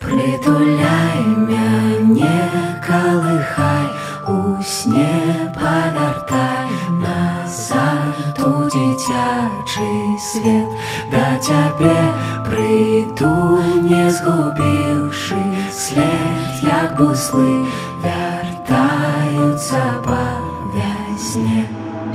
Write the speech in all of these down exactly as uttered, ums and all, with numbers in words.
Притуляй мяне, калыхай, у сне павяртай назад у дзіцячы свет. Да цябе прыйду, не згубіўшы след, як буслы вяртаюцца па вясне.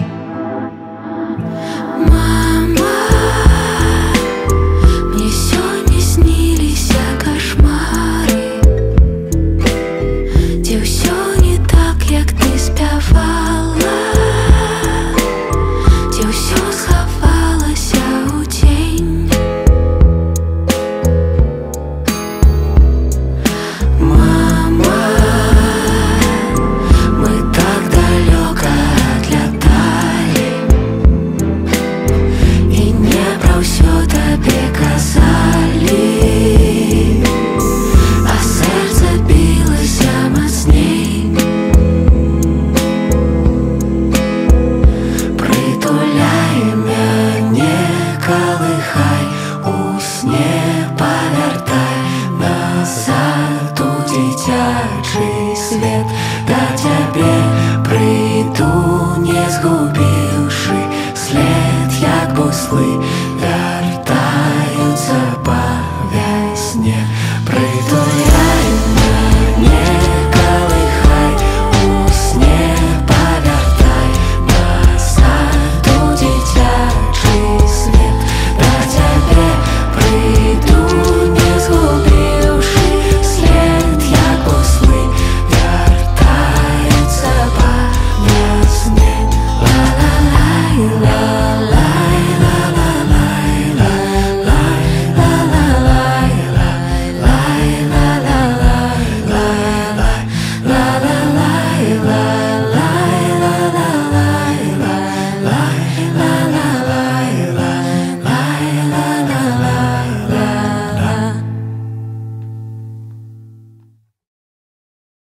Свет, да цябе прыйду, не згубіўшы след, як буслы вяртаюцца па вясне. Прыйду